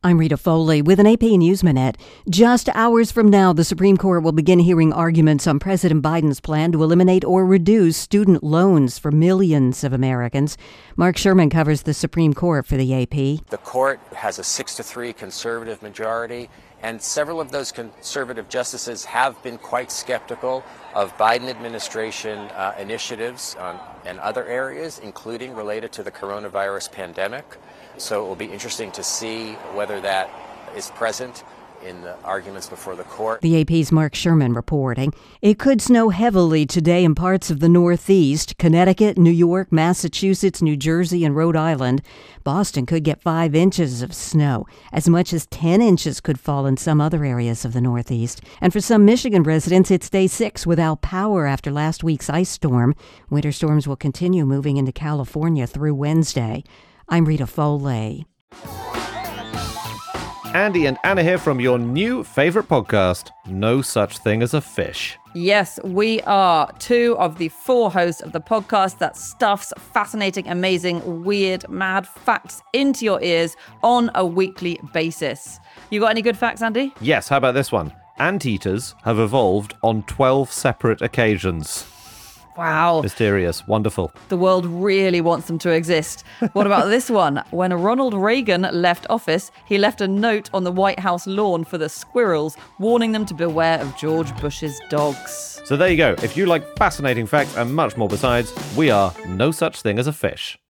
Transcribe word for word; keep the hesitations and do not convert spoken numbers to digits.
I'm Rita Foley with an A P News Minute. Just hours from now, the Supreme Court will begin hearing arguments on President Biden's plan to eliminate or reduce student loans for millions of Americans. Mark Sherman covers the Supreme Court for the A P. The court has a six to three conservative majority, and several of those conservative justices have been quite skeptical of Biden administration uh, initiatives on, in other areas, including related to the coronavirus pandemic. So it will be interesting to see whether that is present in the arguments before the court. The A P's Mark Sherman reporting. It could snow heavily today in parts of the Northeast, Connecticut, New York, Massachusetts, New Jersey, and Rhode Island. Boston could get five inches of snow. As much as ten inches could fall in some other areas of the Northeast. And for some Michigan residents, it's day six without power after last week's ice storm. Winter storms will continue moving into California through Wednesday. I'm Rita Foley. Andy and Anna here from your new favorite podcast, No Such Thing as a Fish. Yes, we are two of the four hosts of the podcast that stuffs fascinating, amazing, weird, mad facts into your ears on a weekly basis. You got any good facts, Andy? Yes, how about this one? Anteaters have evolved on twelve separate occasions. Wow. Mysterious. Wonderful. The world really wants them to exist. What about this one? When Ronald Reagan left office, he left a note on the White House lawn for the squirrels, warning them to beware of George Bush's dogs. So there you go. If you like fascinating facts and much more besides, we are No Such Thing as a Fish.